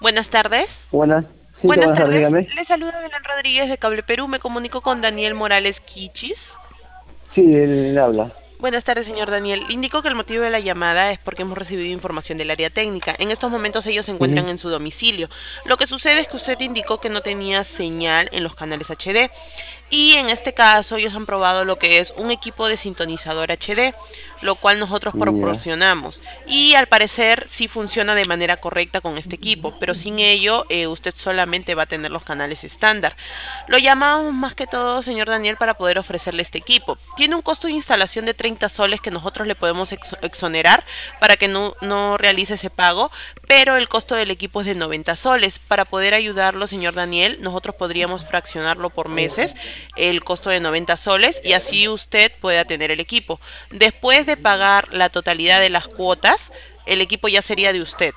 Buenas tardes. Buenas, sí, Buenas buenas tardes, tardes. dígame. Le saluda Belén Rodríguez de Cable Perú. Me comunico con Daniel Morales Quichis. Sí, él habla. Buenas tardes, señor Daniel. Le indico que el motivo de la llamada es porque hemos recibido información del área técnica. En estos momentos ellos se encuentran Ujú. en su domicilio. Lo que sucede es que usted indicó que no tenía señal en los canales HD. Y en este caso ellos han probado lo que es un equipo de sintonizador HD, lo cual nosotros Ya, proporcionamos. Y al parecer sí funciona de manera correcta con este equipo, pero sin ello usted solamente va a tener los canales estándar. Lo llamamos más que todo, señor Daniel, para poder ofrecerle este equipo. Tiene un costo de instalación de 30 soles que nosotros le podemos exonerar para que no realice ese pago, pero el costo del equipo es de 90 soles. Para poder ayudarlo, señor Daniel, nosotros podríamos fraccionarlo por meses, el costo de 90 soles, y así usted pueda tener el equipo. Después de pagar la totalidad de las cuotas, el equipo ya sería de usted.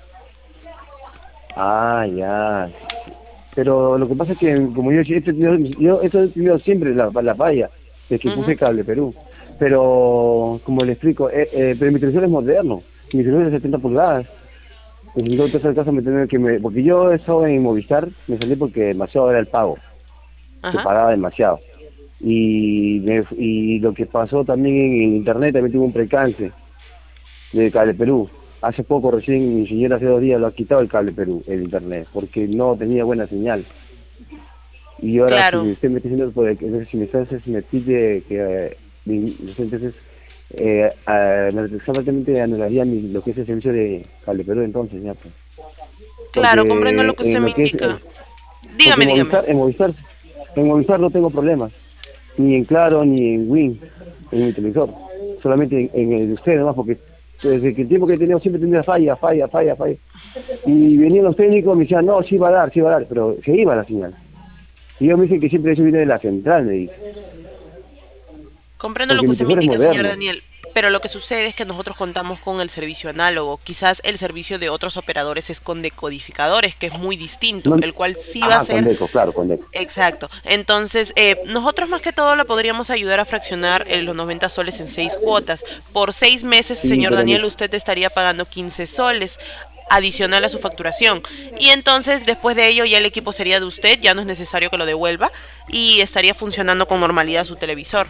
ya. Pero lo que pasa es que como yo esto he tenido siempre la falla, de que Ujú. puse cable Perú. Pero, como le explico, pero mi televisor es moderno, mi televisor es de 70 pulgadas. Necesito entonces el caso me tener porque yo he estado en Movistar, me salí porque demasiado era el pago, se Ajá. pagaba demasiado. Y lo que pasó también en internet, también tuve un precance de Cable Perú. Hace poco, recién, mi señora hace 2 días lo ha quitado el Cable Perú, el internet, porque no tenía buena señal. Y ahora si Claro. me usted me está diciendo, entonces, si me está, entonces, me pide que, entonces, exactamente anularía lo que es el servicio de Cable Perú, entonces, ya, pues. Claro, comprendo lo Porque que usted en me lo que es, indica. porque Dígame, dígame. En Movistar no tengo problemas, ni en Claro, ni en Win, en mi televisor, solamente en el de ustedes, nomás, porque desde que el tiempo que he tenido siempre tenía falla. Y venían los técnicos, me decían, no, sí va a dar, pero se iba la señal. Y ellos me dicen que siempre eso viene de la central, me dice, Comprendo lo porque que mi usted me televisor es indica, señor moderno. Daniel, pero lo que sucede es que nosotros contamos con el servicio análogo. Quizás el servicio de otros operadores es con decodificadores, que es muy distinto, No, el cual sí va a ajá, con ser Deco, claro, con Deco. exacto. Entonces, nosotros más que todo le podríamos ayudar a fraccionar los 90 soles en 6 cuotas. Por 6 meses, Sí, señor pero Daniel, usted estaría pagando 15 soles adicional a su facturación. Y entonces, después de ello, ya el equipo sería de usted, ya no es necesario que lo devuelva y estaría funcionando con normalidad su televisor.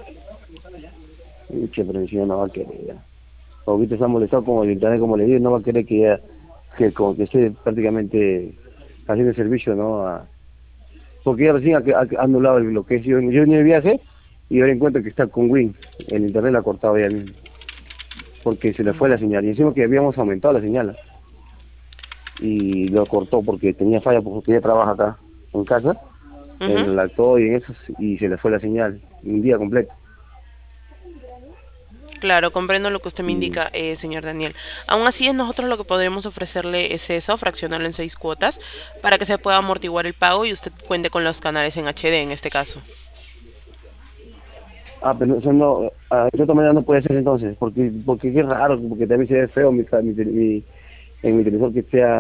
pero mi señor no va a querer ya. Ahorita está molestado como el internet, como le digo, no va a querer que ya, que como que esté prácticamente haciendo el servicio, ¿no? Porque ya recién ha anulado lo que es yo en el viaje y ahora encuentro que está con Win. El internet lo ha cortado ya mismo, porque se le fue la señal. Y encima que habíamos aumentado la señal, ¿eh? Y lo cortó porque tenía falla, porque ella trabaja acá en casa, en Ujú. el lactó y en eso, y se le fue la señal un día completo. Claro, comprendo lo que usted me Y, indica, señor Daniel. Aún así, nosotros lo que podremos ofrecerle es eso, fraccionarlo en 6 cuotas, para que se pueda amortiguar el pago y usted cuente con los canales en HD en este caso. pero eso no, de otra manera no puede ser entonces, porque qué raro, porque también se ve feo en mi televisor que esté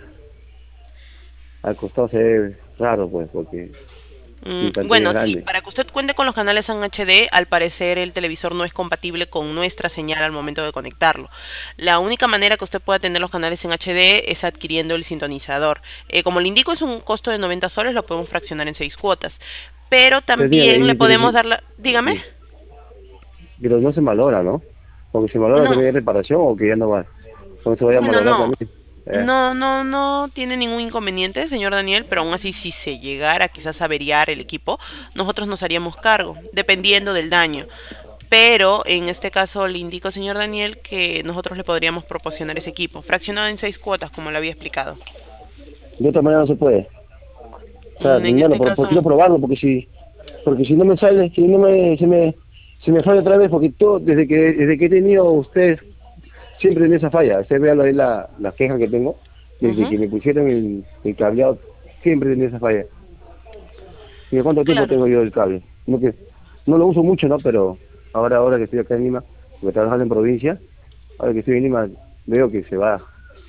al costado se ve raro, pues, porque mi pantalla es Bueno, sí, grande. para que usted cuente con los canales en HD, al parecer el televisor no es compatible con nuestra señal al momento de conectarlo. La única manera que usted pueda tener los canales en HD es adquiriendo el sintonizador. Como le indico, es un costo de 90 soles, lo podemos fraccionar en 6 cuotas. Pero Pero dígame, también le podemos dar la... Dígame. pero no se valora, ¿no? Porque se valora No, también hay reparación o que ya no va, o se vaya a bueno, valorar no. también. Eh, No tiene ningún inconveniente, señor Daniel, pero aún así si se llegara quizás a averiar el equipo, nosotros nos haríamos cargo, dependiendo del daño. Pero en este caso le indico, señor Daniel, que nosotros le podríamos proporcionar ese equipo, fraccionado en 6 cuotas, como le había explicado. de otra manera no se puede. O sea, En primero, este ¿por qué no caso, probarlo? Porque si no me sale, si no me, se me falla otra vez, porque todo, desde que he tenido ustedes, siempre en esa falla. Usted vea ahí la queja que tengo, desde ujú, que me pusieron el cableado, siempre tenía esa falla. ¿Y de cuánto tiempo claro. tengo yo el cable? No lo uso mucho, ¿no? Pero ahora que estoy acá en Lima, porque trabajando en provincia, ahora que estoy en Lima, veo que se va.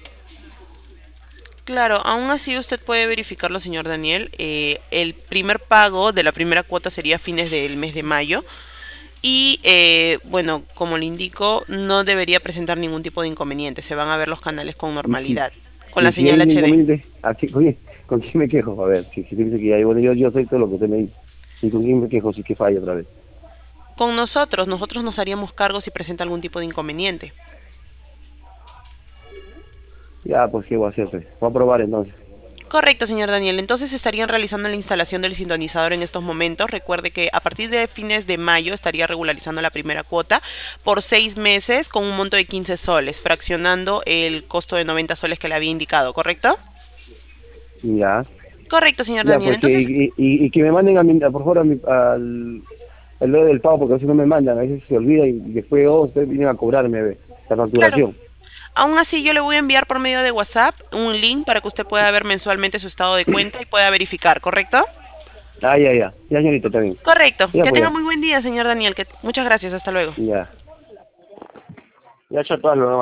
Claro, aún así usted puede verificarlo, señor Daniel. El primer pago de la primera cuota sería a fines del mes de mayo. Y bueno, como le indico, no debería presentar ningún tipo de inconveniente. Se van a ver los canales con Y si, normalidad. con la Y si hay señal un HD. inconveniente, ¿con quién me quejo? A ver, si dice que hay, bueno, yo sé todo lo que usted me dice. ¿Y con quién me quejo si que falla otra vez? Con nosotros nos haríamos cargo si presenta algún tipo de inconveniente. Ya, pues, ¿qué voy a hacer, pues? Voy a probar entonces. Correcto, señor Daniel. Entonces estarían realizando la instalación del sintonizador en estos momentos. Recuerde que a partir de fines de mayo estaría regularizando la primera cuota por 6 meses con un monto de 15 soles, fraccionando el costo de 90 soles que le había indicado, ¿correcto? Ya. Correcto, señor Ya, Daniel. pues, Entonces, y que me manden por favor, al lado del pago, porque a veces no me mandan, a veces se olvida y después, ustedes vienen a cobrarme, ve, la claro. facturación. Aún así, yo le voy a enviar por medio de WhatsApp un link para que usted pueda ver mensualmente su estado de cuenta y pueda verificar, ¿correcto? Ya. Ya, señorita, está bien. Correcto. Ya, Que pues, tenga ya. muy buen día, señor Daniel. Muchas gracias. Hasta luego. Ya. Ya, chato,